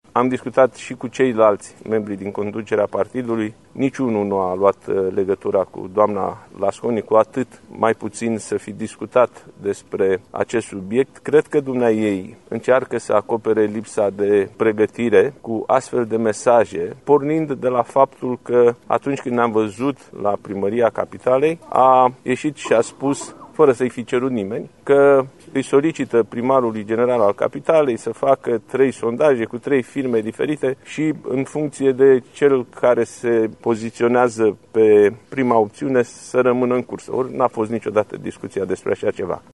Am discutat și cu ceilalți membri din conducerea partidului. Niciunul nu a luat legătura cu doamna Lasconi, cu atât mai puțin să fi discutat despre acest subiect. Cred că dumneaei încearcă să acopere lipsa de pregătire cu astfel de mesaje, pornind de la faptul că atunci când ne-am văzut la Primăria Capitalei, a ieșit și a spus, fără să-i fi cerut nimeni, că îi solicită primarului general al Capitalei să facă 3 sondaje cu 3 firme diferite și în funcție de cel care se poziționează pe prima opțiune să rămână în cursă. Ori n-a fost niciodată discuția despre așa ceva.